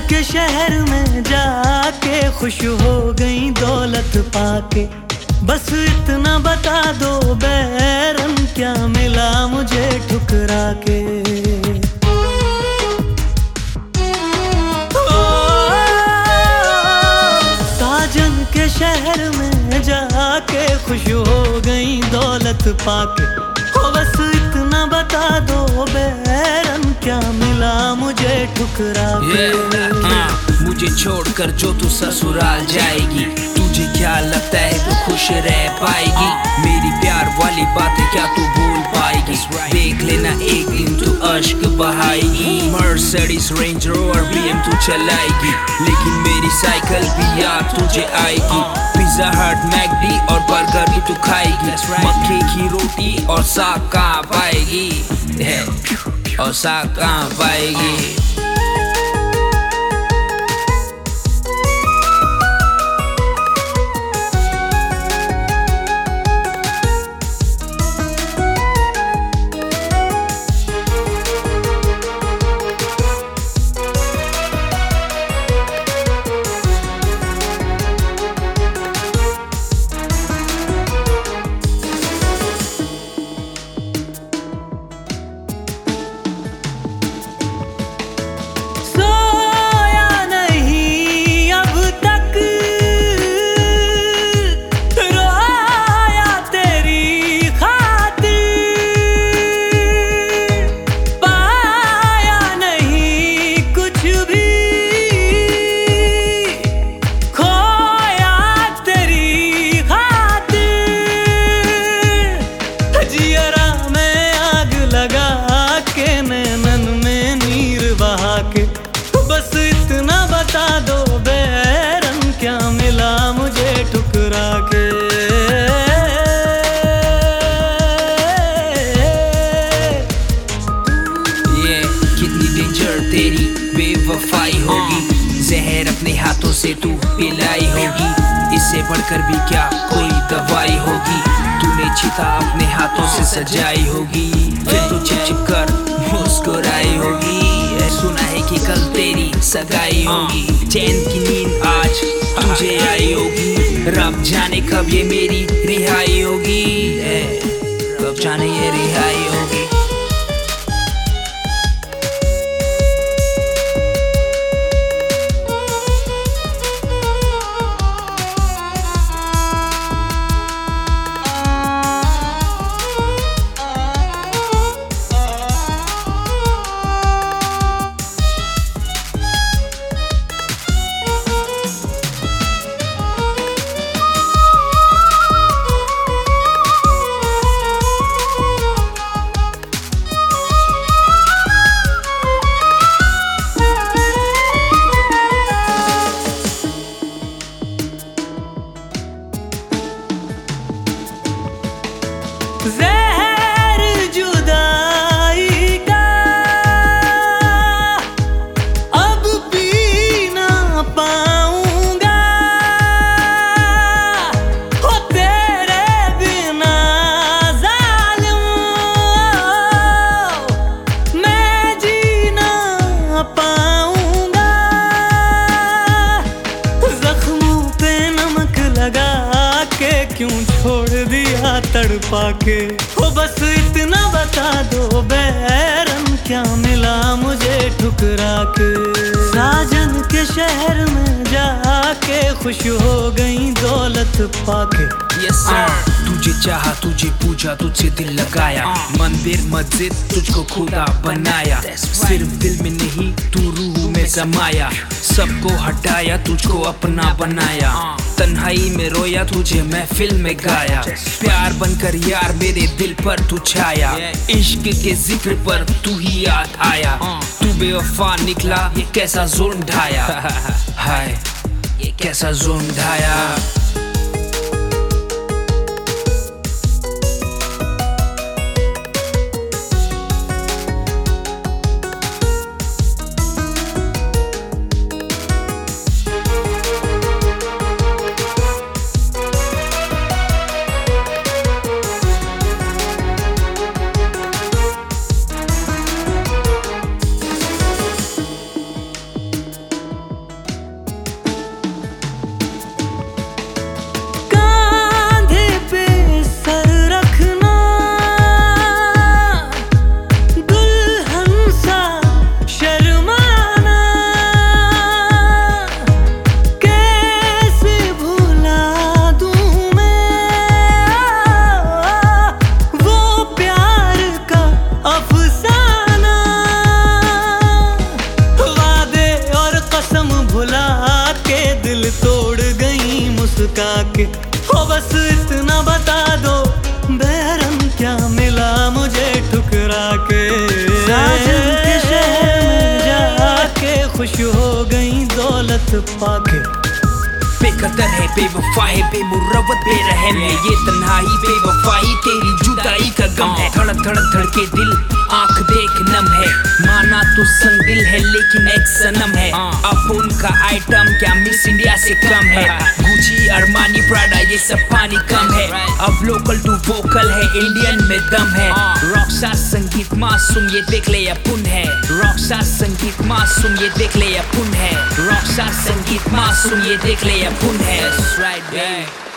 के शहर में जाके खुश हो गई दौलत पाके। बस इतना बता दो बैरन क्या मिला मुझे ठुकरा के। साजन के शहर में जाके खुश हो गई दौलत पाके। बस इतना बता दो बैरन क्या मिला मुझे ठुकरा के। मुझे छोड़कर जो तू ससुराल जाएगी, तुझे क्या लगता है तू खुश रह पाएगी? मेरी प्यार वाली बातें क्या तू भूल पाएगी? देख लेना एक दिन तू अश्क बहाएगी। मर्सिडीज रेंज रोवर BM तू चलाएगी, लेकिन मेरी साइकिल भी याद तुझे आएगी। पिज्जा हट मैकडी और बर्गर भी तू खाएगी। मक्के की रोटी और साग कहाँ पाएगी? और साग कहाँ पाएगी? बस इतना बता दो बैरन क्या मिला मुझे ठुकरा के। ये कितनी डेंजर तेरी बेवफाई होगी, जहर अपने हाथों से तू पिलाई होगी। इससे बढ़कर भी क्या कोई दवाई होगी? तूने चिता अपने हाथों से सजाई होगी, फिर तू छिप छिप कर मुस्कुराई होगी। सुना है कि कल तेरी सगाई होगी, चैन की नींद आज तुझे आई होगी। रब जाने कब ये मेरी रिहाई होगी, कब जाने ये रिहाई होगी। ज़हर जुदाई का अब पी ना पाऊंगा, हो तेरे बिना ज़ालिम मैं जी ना पाऊंगा। ज़ख्मों पे नमक लगा के क्यों छोड़ दिया तड़पा के। हो बस इतना बता दो बैरन क्या मिला मुझे ठुकरा के। साजन के शहर में जाके खुश हो गई दौलत पाके। Yes sir, तुझे चाहा तुझे पूजा तुझसे दिल लगाया, मंदिर मस्जिद तुझको खुदा बनाया। सिर्फ दिल में नहीं तू रूह में समाया, सबको हटाया तुझको अपना बनाया। तन्हाई में रोया तुझे महफिल में गाया, प्यार बनकर यार मेरे दिल पर तू छाया। इश्क के जिक्र पर तू ही याद आया, तू बेवफा निकला ये कैसा जुल्म ढाया। हाय ये कैसा जुल्म ढाया। खुश हो गई दौलत पाके। बेकदर है, बेवफा है, बेमुरवत बेरहम है, ये तन्हाई बेवफाई तेरी जुदाई का गम है। धड़क धड़क धड़के दिल, आंख देख नम है, माना तू संग दिल है लेकिन एक सनम है। अब उनका आइटम क्या मिस इंडिया से कम है, गुची अरमानी प्राडा ये सब पानी कम है। अब लोकल टू वोकल है, इंडियन में दम है। रॉकस्टार संगीत मासूम ये देख ले अपुन है, रॉकस्टार संगीत मासूम ये देख ले अपुन है, रॉकस्टार संगीत मासूम ये देख ले अपुन है। That's right, baby.